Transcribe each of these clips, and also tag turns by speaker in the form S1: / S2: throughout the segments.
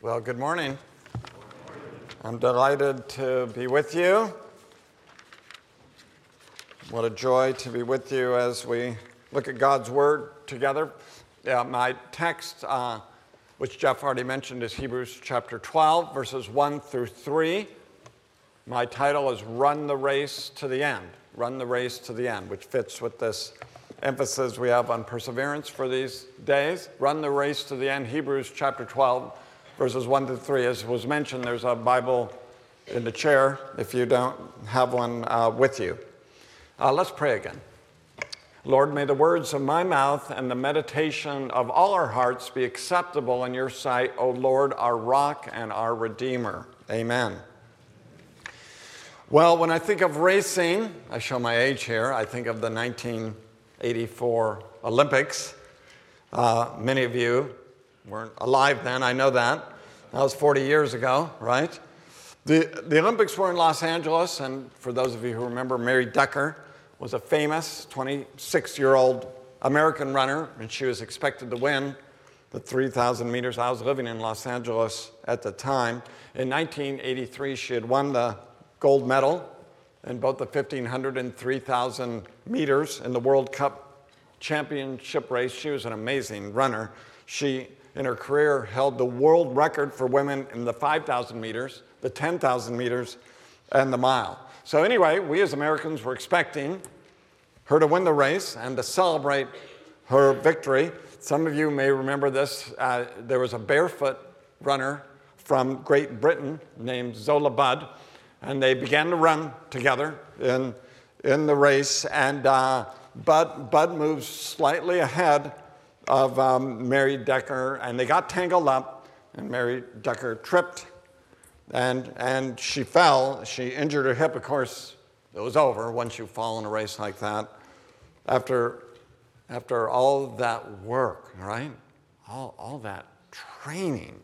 S1: Well, good morning. I'm delighted to be with you. What a joy to be with you as we look at God's Word together. My text, which Jeff already mentioned, is Hebrews chapter 12, verses 1 through 3. My title is Run the Race to the End. Run the Race to the End, which fits with this emphasis we have on perseverance for these days. Run the Race to the End, Hebrews chapter 12, verses 1 to 3. As was mentioned, there's a Bible in the chair if you don't have one with you. Let's pray again. Lord, may the words of my mouth and the meditation of all our hearts be acceptable in your sight, O Lord, our rock and our Redeemer. Amen. Well, when I think of racing, I show my age here, I think of the 1984 Olympics. Many of you weren't alive then, I know that. That was 40 years ago, right? The Olympics were in Los Angeles, and for those of you who remember, Mary Decker was a famous 26-year-old American runner, and she was expected to win the 3,000 meters. I was living in Los Angeles at the time. In 1983, she had won the gold medal in both the 1,500 and 3,000 meters in the World Cup championship race. She was an amazing runner. She, in her career, held the world record for women in the 5,000 meters, the 10,000 meters, and the mile. So anyway, we as Americans were expecting her to win the race and to celebrate her victory. Some of you may remember this. There was a barefoot runner from Great Britain named Zola Budd, and they began to run together in the race, and Budd moved slightly ahead of Mary Decker, and they got tangled up, and Mary Decker tripped, and she fell. She injured her hip. Of course, it was over once you fall in a race like that. After all that work, right? All that training,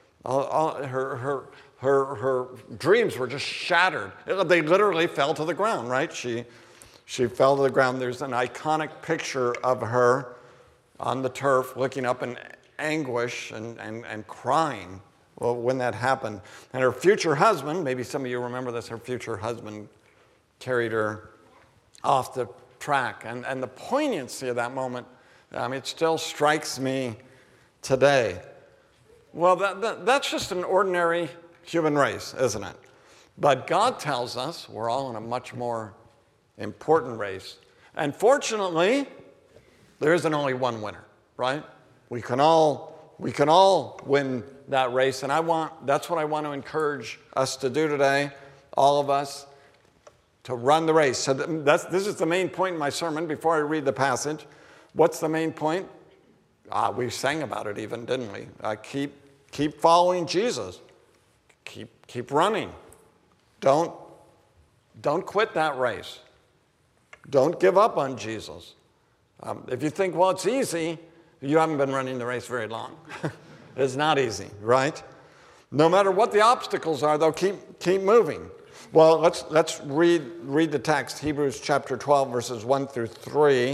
S1: her dreams were just shattered. They literally fell to the ground, right? She fell to the ground. There's an iconic picture of her on the turf looking up in anguish and crying when that happened. And her future husband, maybe some of you remember this, her future husband carried her off the track. And the poignancy of that moment, it still strikes me today. Well, that's just an ordinary human race, isn't it? But God tells us we're all in a much more important race. And fortunately, there isn't only one winner, right? We can all win that race, and that's what I want to encourage us to do today, all of us, to run the race. So this is the main point in my sermon before I read the passage. What's the main point? We sang about it even, didn't we? Keep following Jesus. Keep running. Don't quit that race. Don't give up on Jesus. If you think, well, it's easy, you haven't been running the race very long. It's not easy, right? No matter what the obstacles are, though, keep moving. Well, let's read the text, Hebrews chapter 12, verses 1 through 3.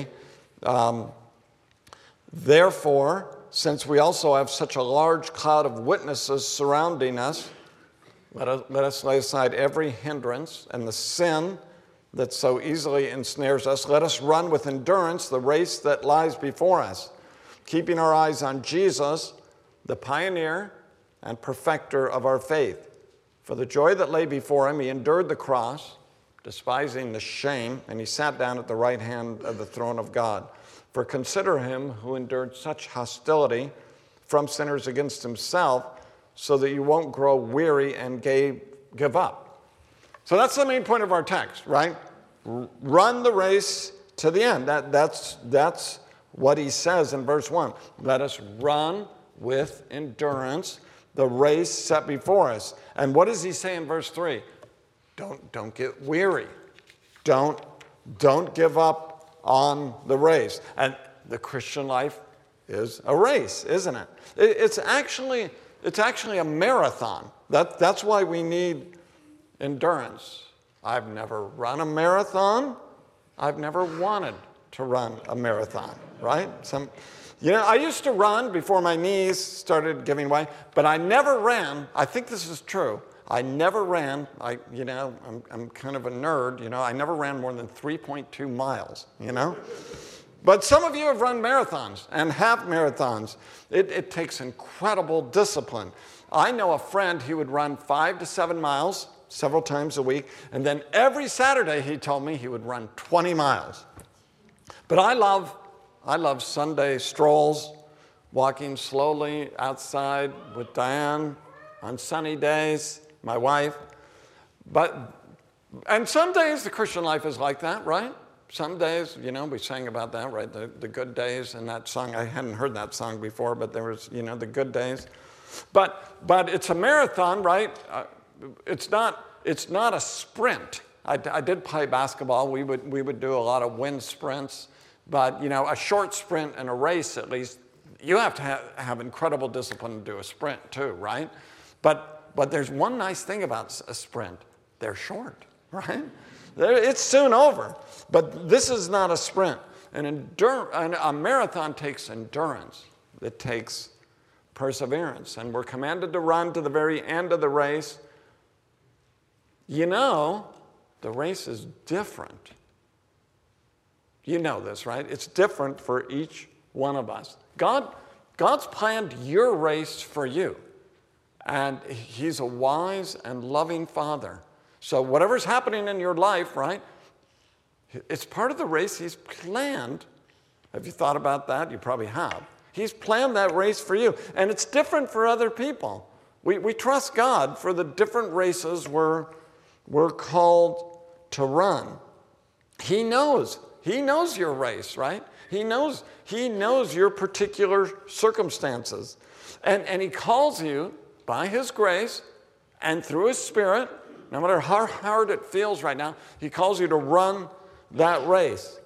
S1: Therefore, since we also have such a large cloud of witnesses surrounding us, let us lay aside every hindrance and the sin that so easily ensnares us. Let us run with endurance the race that lies before us, keeping our eyes on Jesus, the pioneer and perfecter of our faith. For the joy that lay before him, he endured the cross, despising the shame, and he sat down at the right hand of the throne of God. For consider him who endured such hostility from sinners against himself, so that you won't grow weary and give up. So that's the main point of our text, right? Run the race to the end. That's what he says in verse 1. Let us run with endurance the race set before us. And what does he say in verse 3? Don't get weary. Don't give up on the race. And the Christian life is a race, isn't it? It's actually a marathon. That's why we need endurance. I've never run a marathon. I've never wanted to run a marathon, right? I used to run before my knees started giving way, but I never ran. I think this is true. I never ran. I'm kind of a nerd. I never ran more than 3.2 miles. But some of you have run marathons and half marathons. It takes incredible discipline. I know a friend, he would run 5 to 7 miles several times a week, and then every Saturday, he told me, he would run 20 miles. But I love Sunday strolls, walking slowly outside with Diane on sunny days, my wife. And some days the Christian life is like that, right? Some days, we sang about that, right? The good days in that song. I hadn't heard that song before, but there was, the good days. But it's a marathon, right? It's not a sprint. I did play basketball. We would do a lot of wind sprints. But, a short sprint and a race, at least, you have to have incredible discipline to do a sprint too, right? But there's one nice thing about a sprint. They're short, right? It's soon over. But this is not a sprint. A marathon takes endurance. It takes perseverance. And we're commanded to run to the very end of the race. The race is different. You know this, right? It's different for each one of us. God's planned your race for you. And he's a wise and loving Father. So whatever's happening in your life, right? It's part of the race he's planned. Have you thought about that? You probably have. He's planned that race for you. And it's different for other people. We trust God for the different races we're called to run. He knows your race, right? He knows your particular circumstances. And he calls you by his grace and through his Spirit, no matter how hard it feels right now, he calls you to run that race.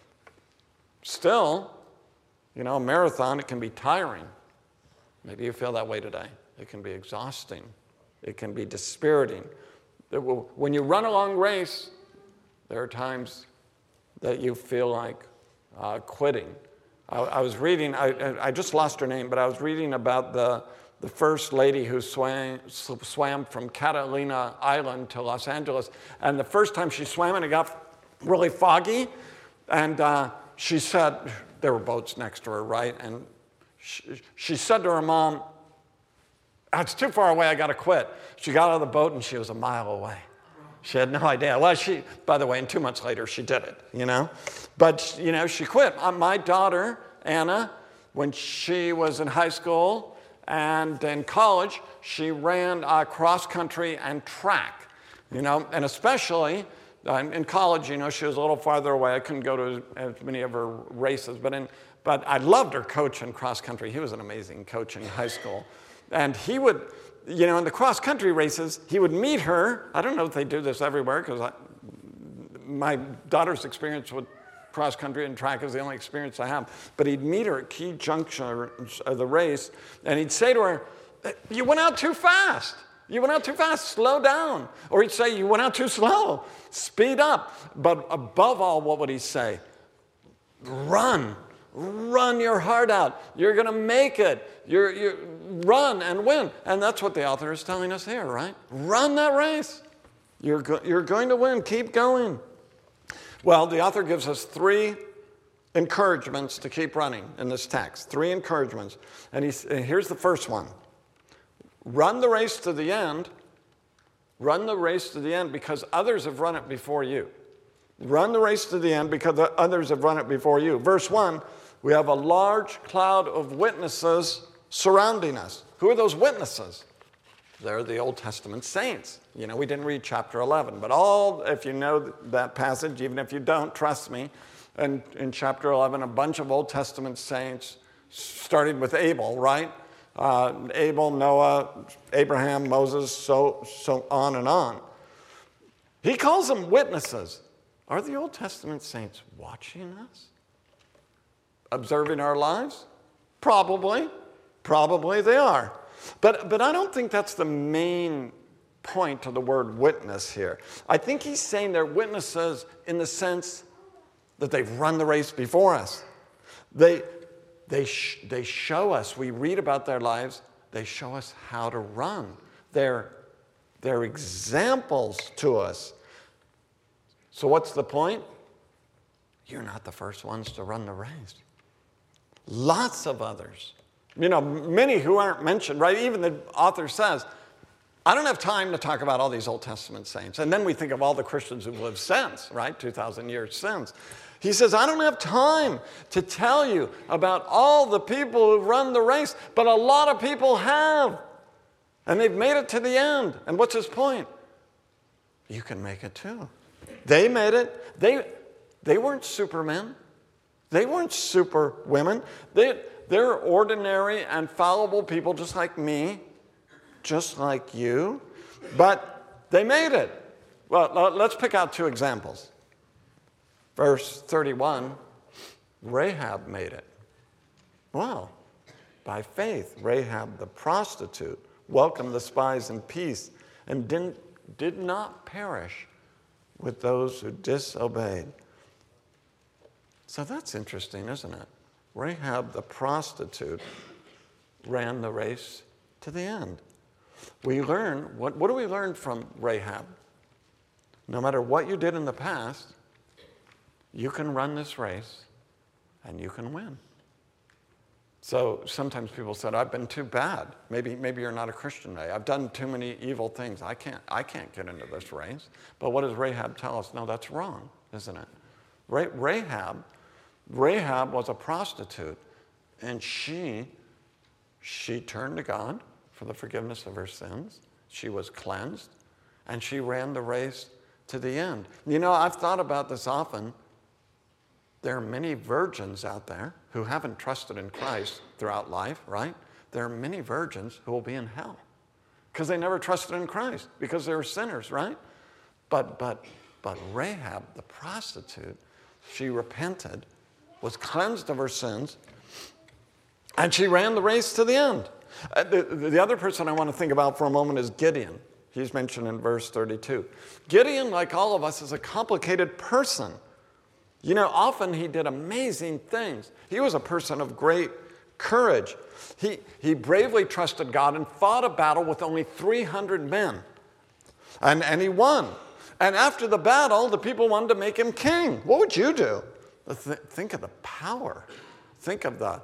S1: Still, a marathon, it can be tiring. Maybe you feel that way today. It can be exhausting. It can be dispiriting. When you run a long race, there are times that you feel like quitting. I was reading, I just lost her name, but I was reading about the first lady who swam from Catalina Island to Los Angeles. And the first time she swam, and it got really foggy. And she said, there were boats next to her, right? And she said to her mom, it's too far away, I got to quit. She got out of the boat, and she was a mile away. She had no idea. Well, by the way, and 2 months later, she did it, But, she quit. My daughter, Anna, when she was in high school and in college, she ran cross country and track, and especially in college, she was a little farther away. I couldn't go to as many of her races, but I loved her coach in cross country. He was an amazing coach in high school. And he would, in the cross country races, he would meet her. I don't know if they do this everywhere, because my daughter's experience with cross country and track is the only experience I have. But he'd meet her at key junctions of the race, and he'd say to her, you went out too fast. You went out too fast, slow down. Or he'd say, you went out too slow, speed up. But above all, what would he say? Run your heart out. You're going to make it. You run and win. And that's what the author is telling us here, right? Run that race. You're going to win. Keep going. Well, the author gives us 3 encouragements to keep running in this text. 3 encouragements. And here's the first one. Run the race to the end. Run the race to the end because others have run it before you. Run the race to the end because others have run it before you. Verse 1, we have a large cloud of witnesses surrounding us. Who are those witnesses? They're the Old Testament saints. We didn't read chapter 11, but if you know that passage, even if you don't, trust me, and in chapter 11, a bunch of Old Testament saints, starting with Abel, right? Abel, Noah, Abraham, Moses, so on and on. He calls them witnesses. Are the Old Testament saints watching us? Observing our lives? Probably they are. But I don't think that's the main point of the word witness here. I think he's saying they're witnesses in the sense that they've run the race before us. They show us, we read about their lives, they show us how to run. They're examples to us. So what's the point? You're not the first ones to run the race. Lots of others. Many who aren't mentioned, right? Even the author says, I don't have time to talk about all these Old Testament saints. And then we think of all the Christians who've lived since, right? 2,000 years since. He says, I don't have time to tell you about all the people who've run the race, but a lot of people have. And they've made it to the end. And what's his point? You can make it too. They made it. They weren't supermen. They weren't super women. They're ordinary and fallible people just like me, just like you. But they made it. Well, let's pick out two examples. Verse 31, Rahab made it. Well, by faith, Rahab the prostitute welcomed the spies in peace and did not perish with those who disobeyed. So that's interesting, isn't it? Rahab the prostitute ran the race to the end. We learn, what do we learn from Rahab? No matter what you did in the past, you can run this race and you can win. So sometimes people said, I've been too bad. Maybe you're not a Christian today. I've done too many evil things. I can't get into this race. But what does Rahab tell us? No, that's wrong, isn't it? Rahab was a prostitute, and she turned to God for the forgiveness of her sins. She was cleansed, and she ran the race to the end. I've thought about this often. There are many virgins out there who haven't trusted in Christ throughout life, right? There are many virgins who will be in hell because they never trusted in Christ, because they were sinners, right? But Rahab, the prostitute, she repented, was cleansed of her sins, and she ran the race to the end. The other person I want to think about for a moment is Gideon. He's mentioned in verse 32. Gideon, like all of us, is a complicated person. Often he did amazing things. He was a person of great courage. He bravely trusted God and fought a battle with only 300 men. And he won. And after the battle, the people wanted to make him king. What would you do? Think of the power. Think of the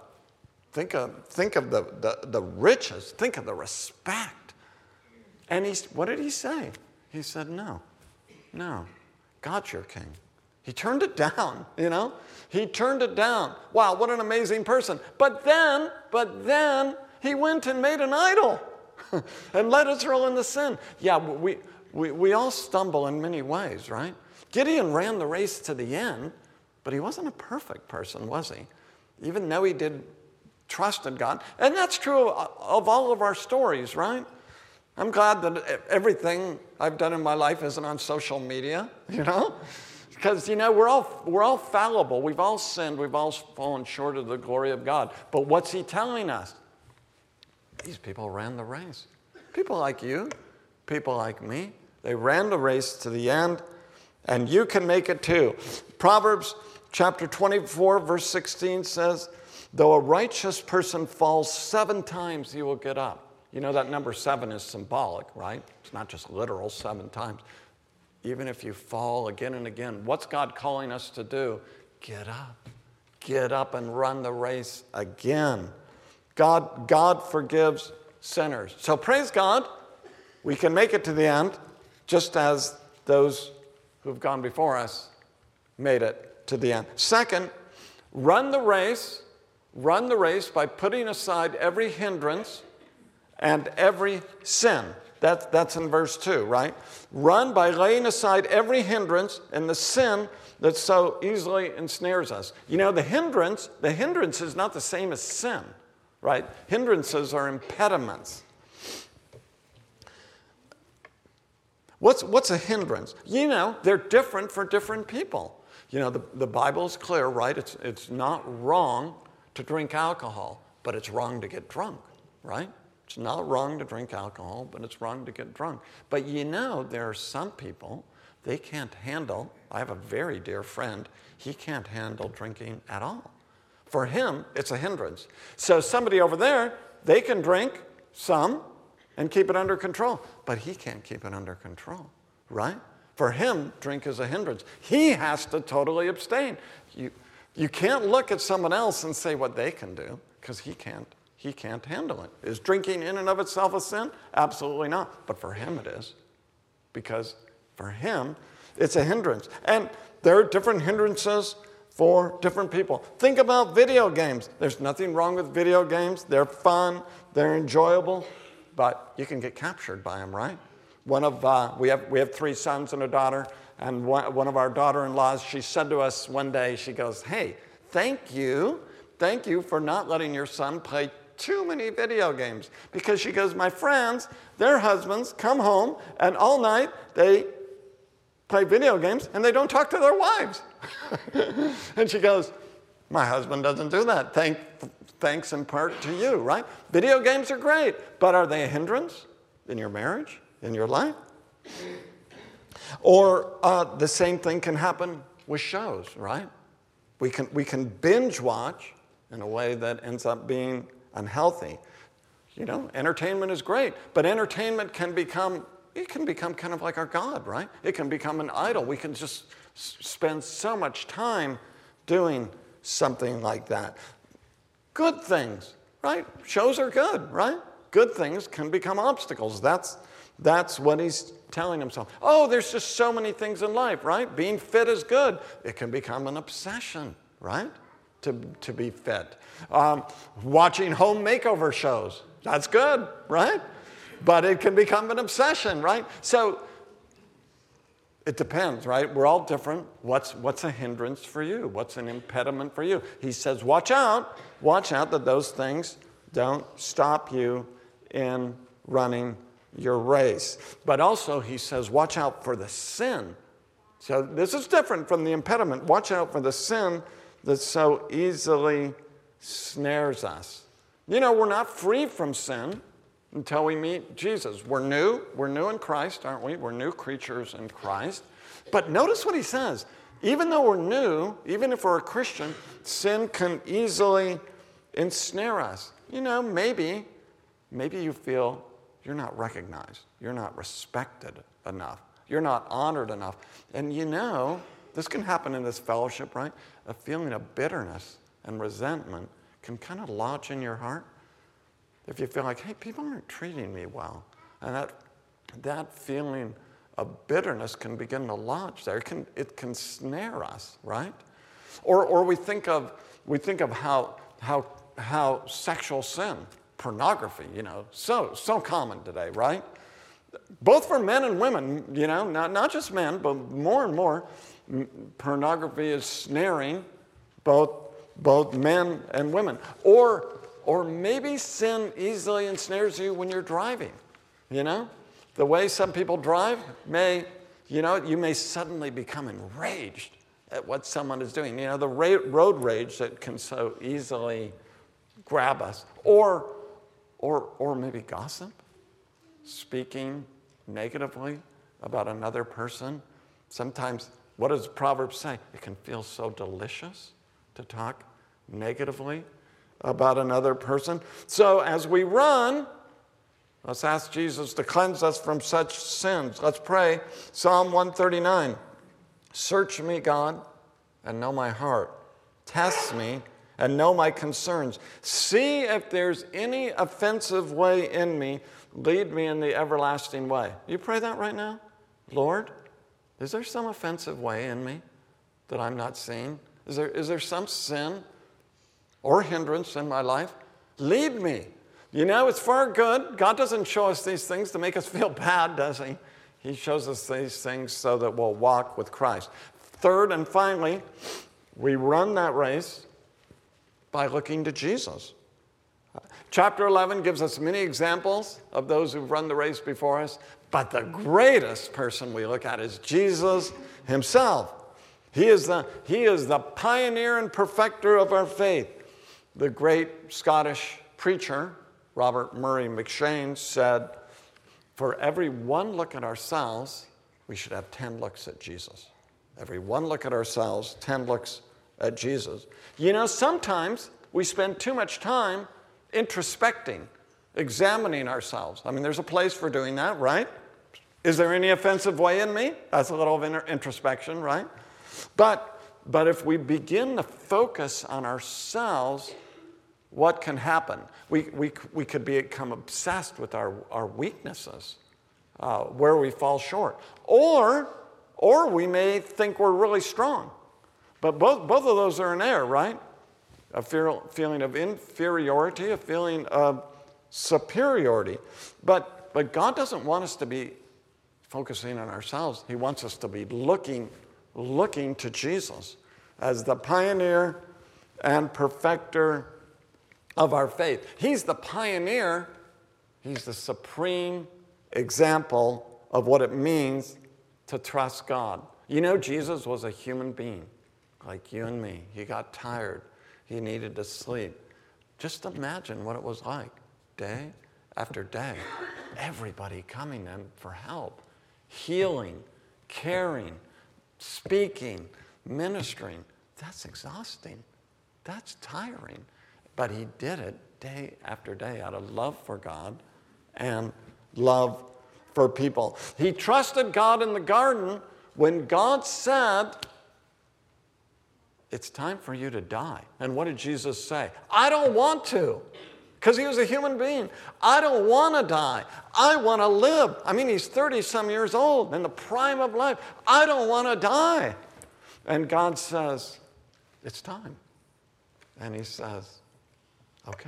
S1: riches. Think of the respect. And what did he say? He said, no, God's your king. He turned it down, He turned it down. Wow, what an amazing person. But then he went and made an idol and led Israel into sin. Yeah, we all stumble in many ways, right? Gideon ran the race to the end, but he wasn't a perfect person, was he? Even though he did trust in God. And that's true of all of our stories, right? I'm glad that everything I've done in my life isn't on social media, Because, we're all fallible. We've all sinned. We've all fallen short of the glory of God. But what's he telling us? These people ran the race. People like you, people like me, they ran the race to the end, and you can make it too. Proverbs chapter 24, verse 16 says, though a righteous person falls 7 times, he will get up. That number 7 is symbolic, right? It's not just literal 7 times. Even if you fall again and again, what's God calling us to do? Get up. Get up and run the race again. God forgives sinners. So praise God, we can make it to the end, just as those who've gone before us made it to the end. Second, run the race by putting aside every hindrance and every sin. That's in verse 2, right? Run by laying aside every hindrance and the sin that so easily ensnares us. The hindrance is not the same as sin, right? Hindrances are impediments. What's a hindrance? They're different for different people. The Bible is clear, right? It's not wrong to drink alcohol, but it's wrong to get drunk, right? It's not wrong to drink alcohol, but it's wrong to get drunk. But there are some people they can't handle, I have a very dear friend, he can't handle drinking at all. For him, it's a hindrance. So somebody over there, they can drink some and keep it under control, but he can't keep it under control, right? For him, drink is a hindrance. He has to totally abstain. You can't look at someone else and say what they can do, because he can't handle it. Is drinking in and of itself a sin? Absolutely not. But for him it is, because for him it's a hindrance. And there are different hindrances for different people. Think about video games. There's nothing wrong with video games. They're fun, they're enjoyable, but you can get captured by them, right? We have 3 sons and a daughter, and one of our daughter-in-laws, she said to us one day, she goes, hey, thank you for not letting your son play too many video games. Because she goes, my friends, their husbands come home, and all night they play video games, and they don't talk to their wives. And she goes, my husband doesn't do that. Thanks in part to you, right? Video games are great, but are they a hindrance in your marriage, in your life? Or the same thing can happen with shows, right? We can binge watch in a way that ends up being unhealthy. You know, entertainment is great, but entertainment can become kind of like our God, right? It can become an idol. We can just spend so much time doing something like that. Good things, right? Shows are good, right? Good things can become obstacles. That's what he's telling himself. Oh, there's just so many things in life, right? Being fit is good. It can become an obsession, right? To be fit. Watching home makeover shows, that's good, right? But it can become an obsession, right? So it depends, right? We're all different. What's a hindrance for you? What's an impediment for you? He says, watch out that those things don't stop you in running your race. But also, he says, watch out for the sin. So this is different from the impediment. Watch out for the sin that so easily snares us. You know, we're not free from sin until we meet Jesus. We're new in Christ, aren't we? We're new creatures in Christ. But notice what he says. Even though we're new, even if we're a Christian, sin can easily ensnare us. You know, maybe you feel you're not recognized. You're not respected enough. You're not honored enough. And you know, this can happen in this fellowship, right? A feeling of bitterness and resentment can kind of lodge in your heart. If you feel like, hey, people aren't treating me well. And that feeling of bitterness can begin to lodge there. It can snare us, right? Or we think of how sexual sin, pornography, you know, so common today, right? Both for men and women, you know, not just men, but more and more, pornography is snaring both men and women. Or maybe sin easily ensnares you when you're driving, you know? The way some people drive you may suddenly become enraged at what someone is doing. You know, the road rage that can so easily grab us. Or maybe gossip, speaking negatively about another person. Sometimes, what does Proverbs say? It can feel so delicious to talk negatively about another person. So as we run, let's ask Jesus to cleanse us from such sins. Let's pray. Psalm 139. Search me, God, and know my heart. Test me and know my concerns. See if there's any offensive way in me. Lead me in the everlasting way. You pray that right now? Lord, is there some offensive way in me that I'm not seeing? Is there some sin or hindrance in my life? Lead me. You know, it's for our good. God doesn't show us these things to make us feel bad, does he? He shows us these things so that we'll walk with Christ. Third and finally, we run that race by looking to Jesus. Chapter 11 gives us many examples of those who've run the race before us, but the greatest person we look at is Jesus himself. He is the pioneer and perfecter of our faith. The great Scottish preacher, Robert Murray McCheyne, said, for every one look at ourselves, we should have 10 looks at Jesus. Every one look at ourselves, 10 looks at Jesus. You know, sometimes we spend too much time introspecting, examining ourselves. I mean, there's a place for doing that, right? Is there any offensive way in me? That's a little of introspection, right? But if we begin to focus on ourselves, what can happen? We could become obsessed with our weaknesses, where we fall short. Or we may think we're really strong. But both of those are in error, right? A feeling of inferiority, a feeling of superiority. But God doesn't want us to be focusing on ourselves. He wants us to be looking to Jesus as the pioneer and perfecter of our faith. He's the pioneer. He's the supreme example of what it means to trust God. You know, Jesus was a human being like you and me. He got tired. He needed to sleep. Just imagine what it was like, day after day. Everybody coming to him for help, healing, caring, speaking, ministering. That's exhausting. That's tiring. But he did it day after day out of love for God and love for people. He trusted God in the garden when God said, it's time for you to die. And what did Jesus say? I don't want to. Because he was a human being. I don't want to die. I want to live. I mean, he's 30-some years old, in the prime of life. I don't want to die. And God says, it's time. And he says, okay,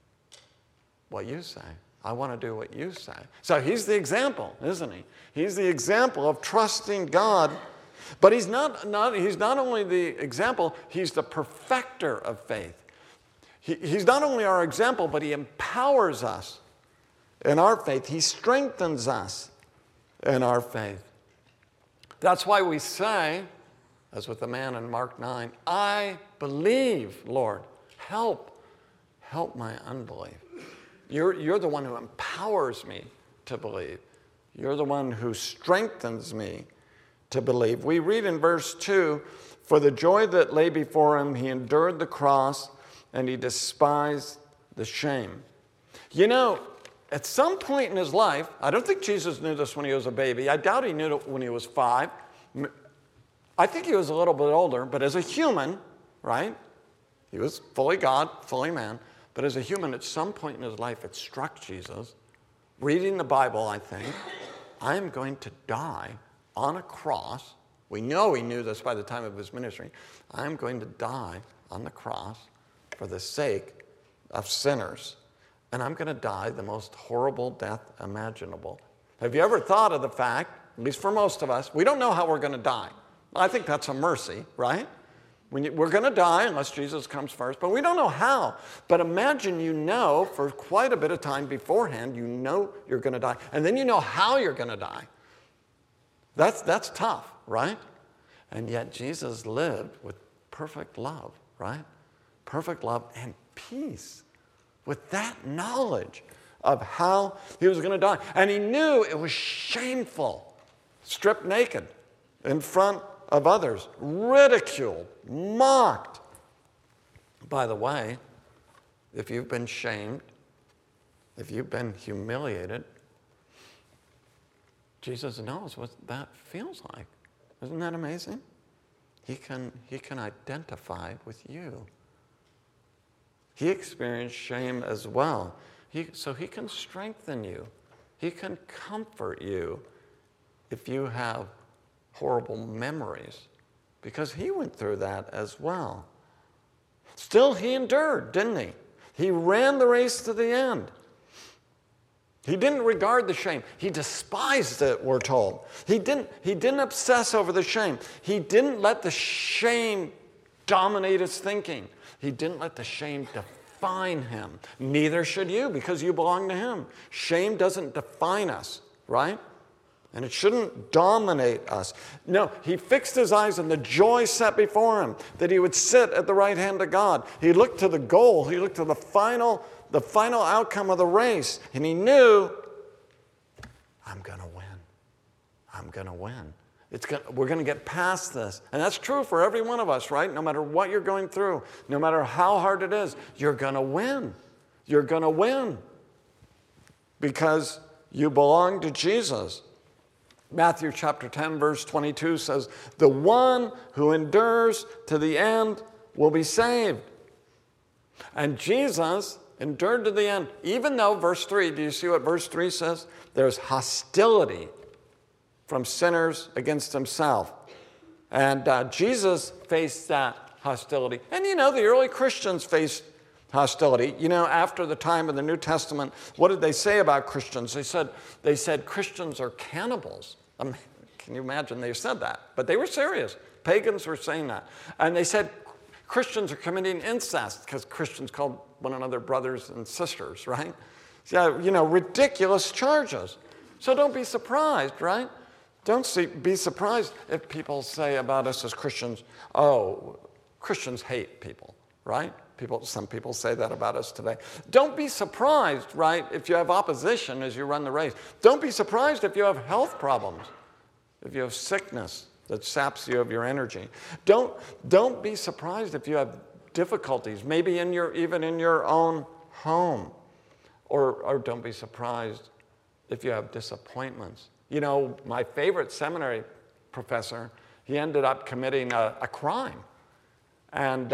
S1: what you say. I want to do what you say. So he's the example, isn't he? He's the example of trusting God. But he's not only the example, he's the perfecter of faith. He's not only our example, but he empowers us in our faith. He strengthens us in our faith. That's why we say, as with the man in Mark 9, I believe, Lord, help my unbelief. You're the one who empowers me to believe. You're the one who strengthens me to believe. We read in verse 2, for the joy that lay before him, he endured the cross, and he despised the shame. You know, at some point in his life, I don't think Jesus knew this when he was a baby. I doubt he knew it when he was 5. I think he was a little bit older, but as a human, right? He was fully God, fully man. But as a human, at some point in his life, it struck Jesus, reading the Bible, I think, I'm going to die on a cross. We know he knew this by the time of his ministry. I'm going to die on the cross for the sake of sinners. And I'm going to die the most horrible death imaginable. Have you ever thought of the fact, at least for most of us, we don't know how we're going to die. I think that's a mercy, right? We're going to die unless Jesus comes first, but we don't know how. But imagine you know for quite a bit of time beforehand, you know you're going to die. And then you know how you're going to die. That's tough, right? And yet Jesus lived with perfect love, right? Perfect love and peace with that knowledge of how he was going to die. And he knew it was shameful, stripped naked in front of others, ridiculed, mocked. By the way, if you've been shamed, if you've been humiliated, Jesus knows what that feels like. Isn't that amazing? He can identify with you. He experienced shame as well. So he can strengthen you. He can comfort you if you have horrible memories, because he went through that as well. Still, he endured, didn't he? He ran the race to the end. He didn't regard the shame. He despised it, we're told. He didn't obsess over the shame. He didn't let the shame dominate his thinking. He didn't let the shame define him. Neither should you, because you belong to him. Shame doesn't define us, right? And it shouldn't dominate us. No, he fixed his eyes on the joy set before him, that he would sit at the right hand of God. He looked to the goal. He looked to the final outcome of the race. And he knew, I'm going to win. I'm going to win. We're going to get past this. And that's true for every one of us, right? No matter what you're going through, no matter how hard it is, you're going to win. You're going to win because you belong to Jesus. Matthew chapter 10, verse 22 says, the one who endures to the end will be saved. And Jesus endured to the end, even though, verse 3, do you see what verse 3 says? There's hostility from sinners against himself. And Jesus faced that hostility. And the early Christians faced hostility. After the time of the New Testament, what did they say about Christians? They said Christians are cannibals. Can you imagine they said that? But they were serious. Pagans were saying that. And they said Christians are committing incest because Christians called one another brothers and sisters, right? So, ridiculous charges. So don't be surprised, right? Don't be surprised if people say about us as Christians, oh, Christians hate people, right? Some people say that about us today. Don't be surprised, right, if you have opposition as you run the race. Don't be surprised if you have health problems, if you have sickness that saps you of your energy. Don't be surprised if you have difficulties, maybe even in your own home. Or don't be surprised if you have disappointments. My favorite seminary professor, he ended up committing a crime. And,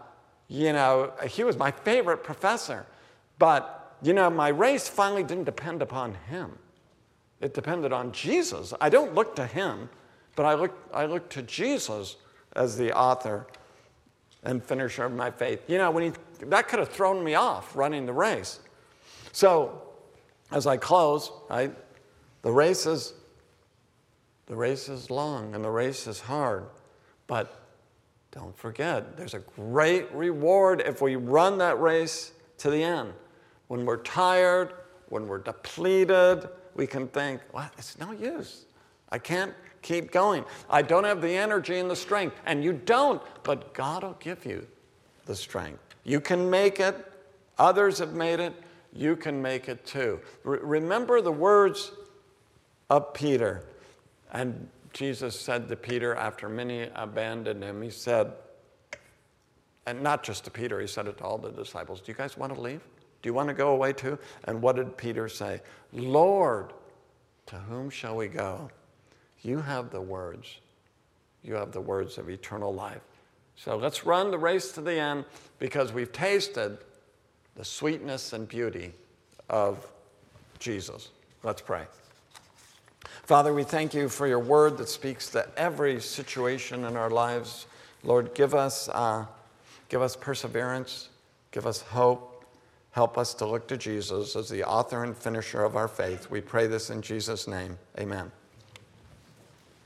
S1: he was my favorite professor. But, my race finally didn't depend upon him. It depended on Jesus. I don't look to him, but I look to Jesus as the author and finisher of my faith. That could have thrown me off running the race. So, as I close, the race is long and the race is hard, but don't forget, there's a great reward if we run that race to the end. When we're tired, when we're depleted, we can think, well, it's no use. I can't keep going. I don't have the energy and the strength. And you don't, but God will give you the strength. You can make it. Others have made it. You can make it too. Remember the words of Peter. And Jesus said to Peter, after many abandoned him, he said, and not just to Peter, he said it to all the disciples, do you guys want to leave? Do you want to go away too? And what did Peter say? Lord, to whom shall we go? You have the words. You have the words of eternal life. So let's run the race to the end because we've tasted the sweetness and beauty of Jesus. Let's pray. Father, we thank you for your word that speaks to every situation in our lives. Lord, give us perseverance, give us hope, help us to look to Jesus as the author and finisher of our faith. We pray this in Jesus' name. Amen.